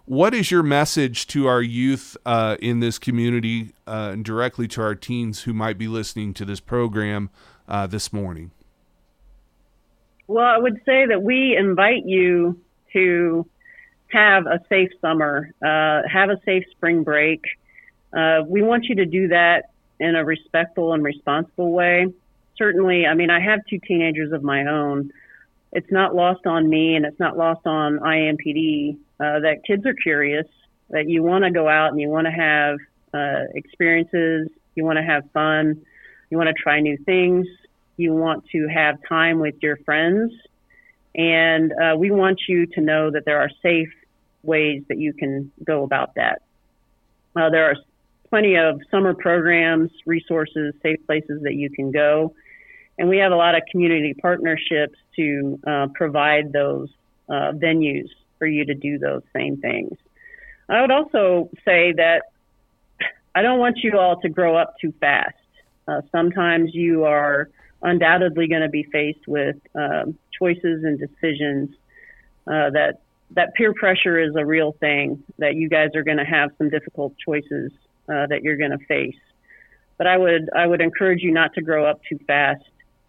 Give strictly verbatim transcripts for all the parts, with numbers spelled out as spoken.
What is your message to our youth uh, in this community uh, and directly to our teens who might be listening to this program uh, this morning? Well, I would say that we invite you to have a safe summer, uh, have a safe spring break. Uh, we want you to do that in a respectful and responsible way. Certainly, I mean, I have two teenagers of my own. It's not lost on me, and it's not lost on I A M P D uh, that kids are curious, that you want to go out and you want to have uh, experiences, you want to have fun, you want to try new things, you want to have time with your friends, and uh, we want you to know that there are safe ways that you can go about that. Uh, there are plenty of summer programs, resources, safe places that you can go. And we have a lot of community partnerships to uh, provide those uh, venues for you to do those same things. I would also say that I don't want you all to grow up too fast. Uh, sometimes you are undoubtedly going to be faced with uh, choices and decisions uh, that that peer pressure is a real thing, that you guys are going to have some difficult choices uh, that you're going to face. But I would I would encourage you not to grow up too fast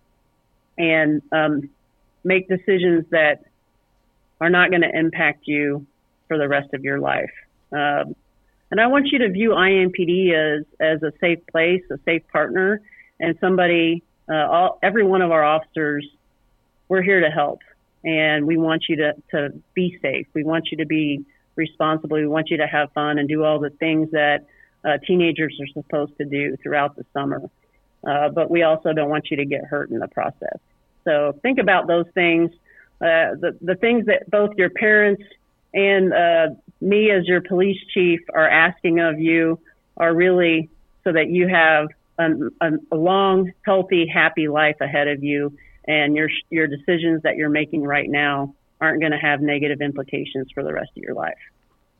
and um, make decisions that are not going to impact you for the rest of your life. Um, and I want you to view I A M P D as, as a safe place, a safe partner, and somebody, uh, all, every one of our officers, we're here to help. And we want you to, to be safe. We want you to be responsible. We want you to have fun and do all the things that uh, teenagers are supposed to do throughout the summer. Uh, but we also don't want you to get hurt in the process. So think about those things, uh, the, the things that both your parents and uh, me as your police chief are asking of you are really so that you have a, a long, healthy, happy life ahead of you, and your your decisions that you're making right now aren't going to have negative implications for the rest of your life.